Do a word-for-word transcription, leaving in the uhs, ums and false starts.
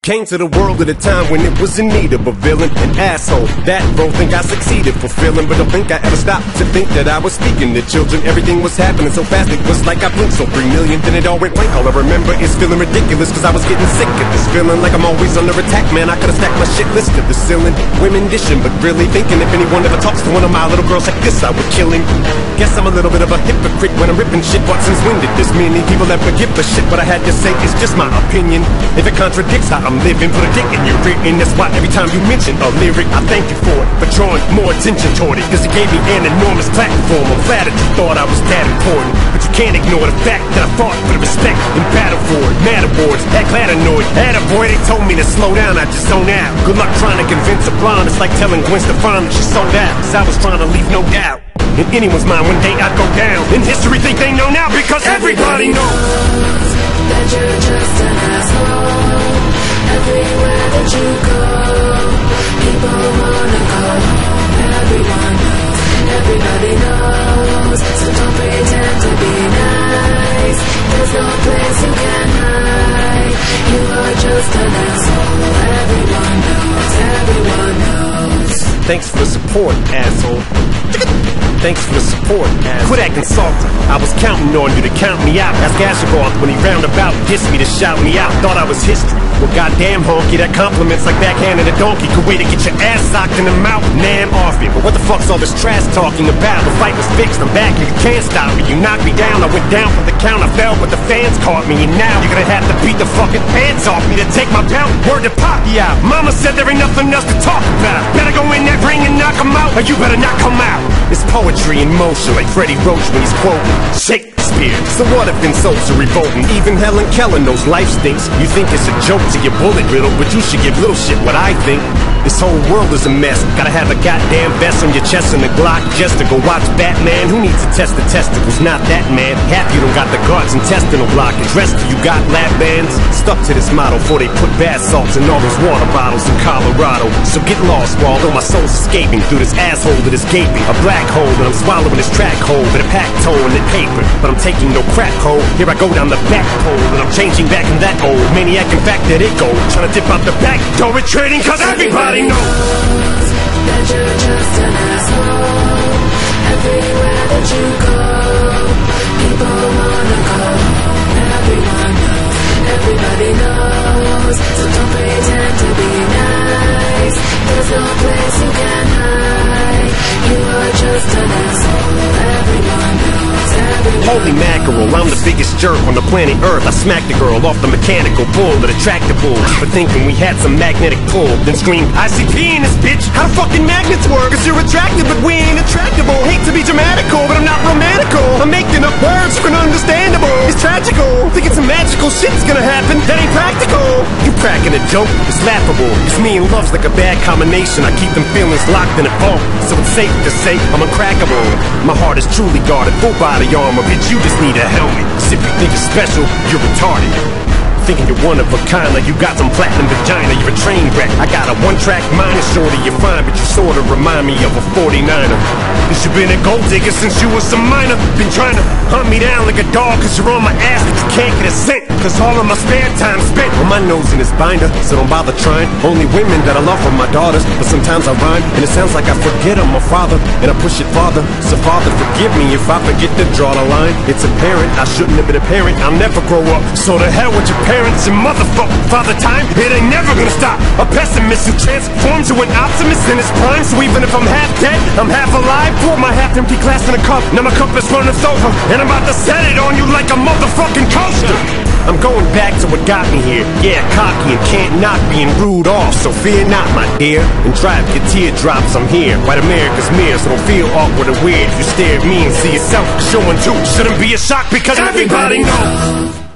Came to the world at a time when it was in need of a villain, an asshole. That role think I succeeded fulfilling, but don't think I ever stopped to think that I was speaking to children. Everything was happening so fast, it was like I blinked. So three million, then it all went blank. All I remember is feeling ridiculous, cause I was getting sick of this feeling like I'm always under attack. Man, I could've stacked my shit list to the ceiling. Women dishing, but really thinking if anyone ever talks to one of my little girls like this, I would kill him. Guess I'm a little bit of a hypocrite when I'm ripping shit. But since when did this many people ever give a shit? What I had to say is just my opinion. If it contradicts how I'm living, put a dick in your rear end. That's why every time you mention a lyric, I thank you for it, for drawing more attention toward it, cause it gave me an enormous platform. I'm flattered you thought I was that important, but you can't ignore the fact that I fought for the respect and battle for it. Mad awards, act glad annoyed. Attaboy, they told me to slow down, I just zone out. Good luck trying to convince a blonde. It's like telling Gwen Stefani she sold out, cause I was trying to leave no doubt in anyone's mind one day I'd go down. In history think they know now because everybody knows that you're just an asshole. Everywhere that you go, people wanna go home. Everyone knows, everybody knows. So don't pretend to be nice. There's no place you can hide. You are just an asshole. Everyone knows, everyone knows. Thanks for the support, asshole. Thanks for the support, asshole. Quit acting salty. I was counting on you to count me out. Ask Asheroth when he roundabout dissed me to shout me out. Thought I was history. Well, goddamn honky, that compliments like backhanding a donkey. Could wait to get your ass socked in the mouth. Nam off it. But what the fuck's all this trash talking about? The fight was fixed. I'm back here. You can't stop me. You knocked me down. I went down for the count. I fell, but the fans caught me. And now you're gonna have to beat the fucking pants off me to take my belt. Word to Poppy out. Mama said there ain't nothing else to talk about. Better go in that ring and knock him out, or you better not come out. It's poetry in motion, like Freddie Roach when he's quoting Shakespeare. So what if insults are revolting? Even Helen Keller knows life stinks. You think it's a joke to get bullet riddled, but you should give little shit what I think. This whole world is a mess. Gotta have a goddamn vest on your chest and a Glock just to go watch Batman. Who needs to test the testicles? Not that man. Half you don't got the guards intestinal blockage. Rest of you got lap bands. Stuck to this model before they put bath salts in all those water bottles in Colorado. So get lost, while although my soul's escaping through this asshole that is gaping. A black hole that I'm swallowing this track hole with a packed toe in the paper. But I'm taking no crack hole. Here I go down the back pole and I'm changing back in that old maniac. In fact, that it go. Trying to dip out the back door retreating cause everybody knows that you're just an asshole. Everywhere that you go, people wanna go home. Everyone knows, everybody knows. So don't pretend to be nice. There's no place you can hide. You are just an asshole. Everyone knows, everyone Holy mackerel, I'm the biggest jerk on the planet Earth. I smacked the girl off the mechanical bull that attracted bulls for thinking we had some magnetic pull. Then screamed, I C P in this bitch. How the fucking magnets work? Cause you're attractive but we ain't attractable. Hate to be dramatical, but I'm not romantical. I'm making up words for understandable. It's tragical, thinking some magical shit's gonna happen. That ain't practical. You cracking a joke, it's laughable. It's me and love's like a bad combination. I keep them feelings locked in a vault, so it's safe to say I'm uncrackable. My heart is truly guarded, full body armor. Bitch, you just need a helmet. Cause if you think you're special, you're retarded. Thinking you're one of a kind, like you got some platinum vagina, you're a train wreck. I got a one-track mind, and shorty, you're fine, but you sorta remind me of a forty-niner. Cause you been a gold digger since you was a minor. Been trying to hunt me down like a dog, cause you're on my ass, but you can't get a scent. Cause all of my spare time spent on my nose in this binder, so don't bother trying. Only women that I love are my daughters, but sometimes I rhyme, and it sounds like I forget I'm a father, and I push it farther. So father, forgive me if I forget to draw the line. It's apparent I shouldn't have been a parent, I'll never grow up. So to hell with your parents. Parents and motherfucker, father time, it ain't never gonna stop. A pessimist who transforms to an optimist in his prime. So even if I'm half dead, I'm half alive. Pour my half-empty glass in a cup, now my cup is running over, and I'm about to set it on you like a motherfucking coaster. I'm going back to what got me here. Yeah, cocky and can't knock being rude off. So fear not, my dear, and drive your teardrops. I'm here, right America's mirror, so don't feel awkward or weird if you stare at me and see yourself showing too. Shouldn't be a shock because everybody knows